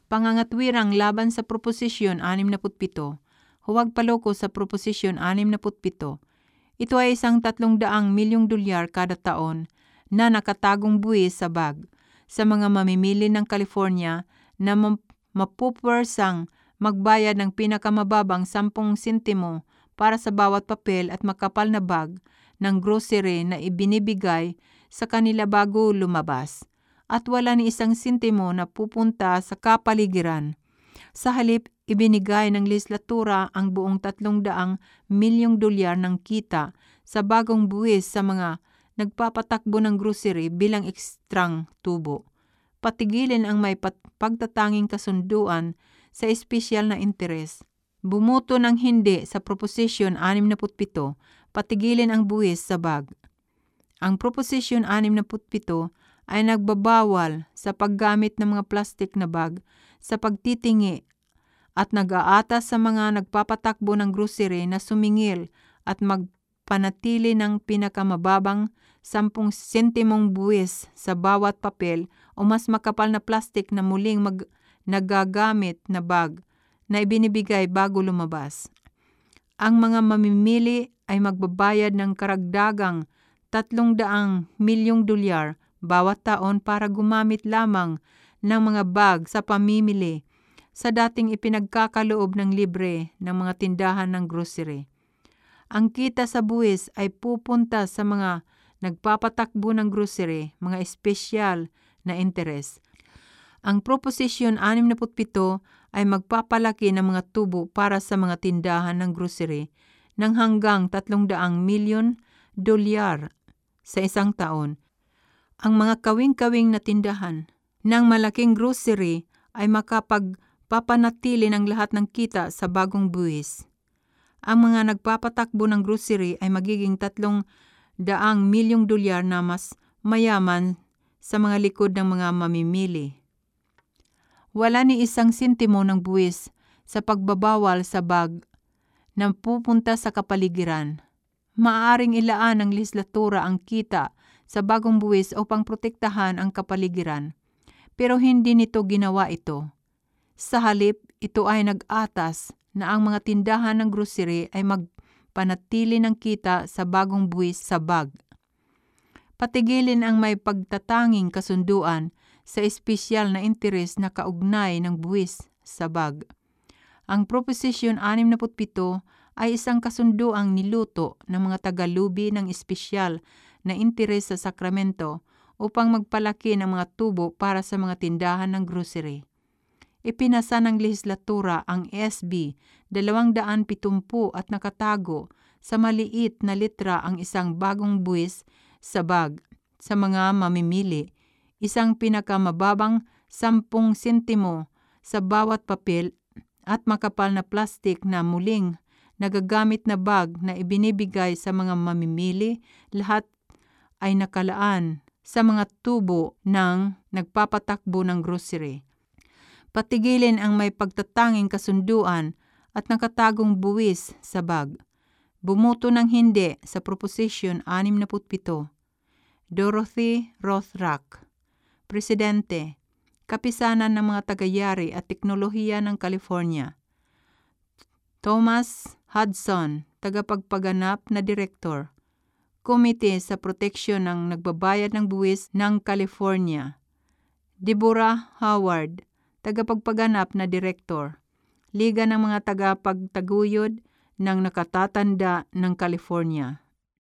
Pangangatwirang laban sa Proposisyon 67, huwag paloko sa Proposisyon 67. Ito ay isang $300 milyong kada taon na nakatagong buwis sa bag sa mga mamimili ng California na mapupuwersang magbayad ng pinakamababang 10 sentimo para sa bawat papel at makapal na bag ng grocery na ibinibigay sa kanila bago lumabas, at wala ni 1 sentimo na pupunta sa kapaligiran. Sa halip, ibinigay ng legislatura ang buong $300 milyong ng kita sa bagong buwis sa mga nagpapatakbo ng grocery bilang ekstrang tubo. Patigilin ang may pagtatanging kasunduan sa espesyal na interes. Bumoto ng hindi sa Proposisyon 67, patigilin ang buwis sa bag. Ang Proposisyon 67 ay nagbabawal sa paggamit ng mga plastik na bag sa pagtitingi at nag-aatas sa mga nagpapatakbo ng grocery na sumingil at magpanatili ng pinakamababang 10 sentimong buwis sa bawat papel o mas makapal na plastik na muling nagagamit na bag na ibinibigay bago lumabas. Ang mga mamimili ay magbabayad ng karagdagang $300 milyong bawat taon para gumamit lamang ng mga bag sa pamimili sa dating ipinagkakaloob ng libre ng mga tindahan ng grocery. Ang kita sa buwis ay pupunta sa mga nagpapatakbo ng grocery, mga espesyal na interes. Ang Proposisyon 67 ay magpapalaki ng mga tubo para sa mga tindahan ng grocery ng hanggang $300 milyon sa isang taon. Ang mga kawing-kawing na tindahan ng malaking grocery ay makapagpapanatili ng lahat ng kita sa bagong buwis. Ang mga nagpapatakbo ng grocery ay magiging $300 milyong na mas mayaman sa mga likod ng mga mamimili. Wala ni 1 sentimo ng buwis sa pagbabawal sa bag na pupunta sa kapaligiran. Maaaring ilaan ng legislatura ang kita sa bagong buwis upang protektahan ang kapaligiran, pero hindi nito ginawa ito. Sa halip, ito ay nag-atas na ang mga tindahan ng grocery ay magpanatili ng kita sa bagong buwis sa bag. Patigilin ang may pagtatanging kasunduan sa espesyal na interes na kaugnay ng buwis sa bag. Ang Proposisyon 67 ay isang kasunduang niluto ng mga tagalubi ng espesyal na interes sa Sacramento upang magpalaki ng mga tubo para sa mga tindahan ng grocery. Ipinasa ng legislatura ang SB 270 at nakatago sa maliit na letra ang isang bagong buwis sa bag sa mga mamimili, isang pinakamababang 10 sentimo sa bawat papel at makapal na plastik na muling nagagamit na bag na ibinibigay sa mga mamimili, lahat ay nakalaan sa mga tubo ng nagpapatakbo ng grocery. Patigilin ang may pagtatanging kasunduan at nakatagong buwis sa bag. Bumoto ng hindi sa Proposisyon 67. Dorothy Rothrack, Presidente, Kapisanan ng mga Tagayari at Teknolohiya ng California. Thomas Hudson, Tagapagpaganap na Direktor, Komite sa Proteksyon ng Nagbabayad ng Buwis ng California. Deborah Howard, Tagapagpaganap na Direktor, Liga ng mga Tagapagtaguyod ng Nakatatanda ng California.